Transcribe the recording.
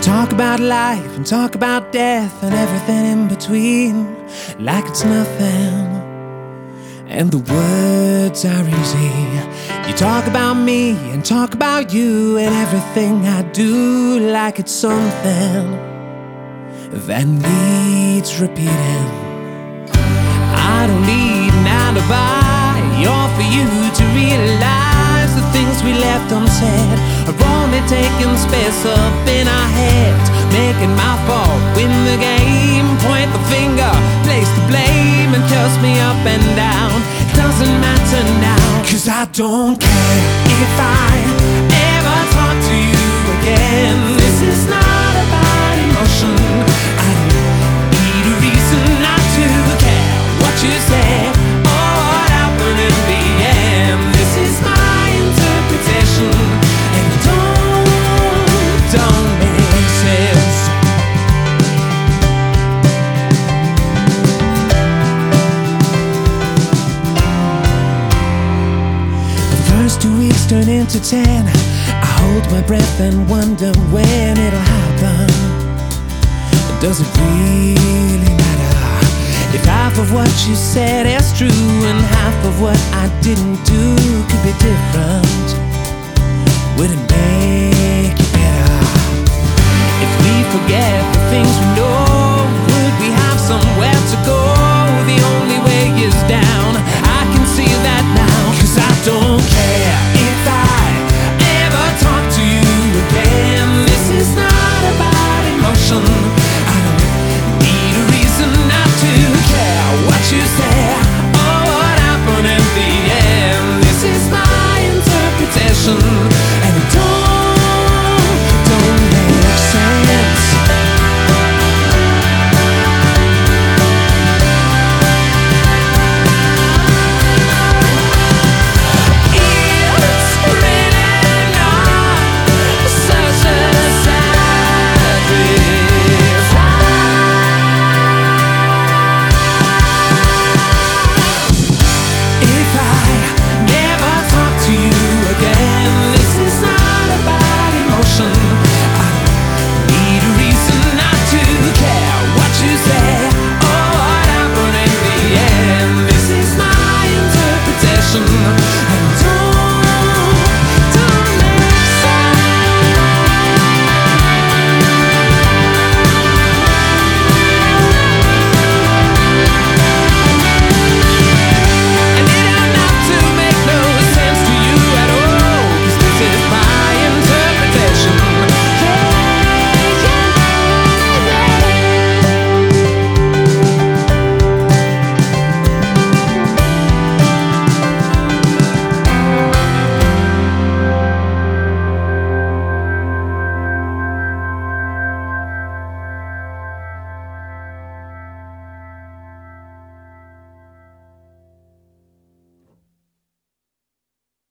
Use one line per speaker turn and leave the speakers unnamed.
Talk about life and talk about death and everything in between, like it's nothing, and the words are easy. You talk about me and talk about you and everything I do, like it's something that needs repeating. I don't need an alibi or for you to realize the things we left unsaid are only taking space up in our heads, making my fault win the game. Point the finger, place the blame, and curse me up and down. It doesn't matter now, 'cause I don't care if I ever talk to you again. This is not about emotion. I don't need a reason not to care what you say or what happened in the end. This is my interpretation, and it don't make sense. The first 2 weeks turn into 10. I hold my breath and wonder when it'll happen. Does it really matter if half of what you said is true and half of what I didn't do could be different? Would it make it better if we forget the things we know? Would we have somewhere to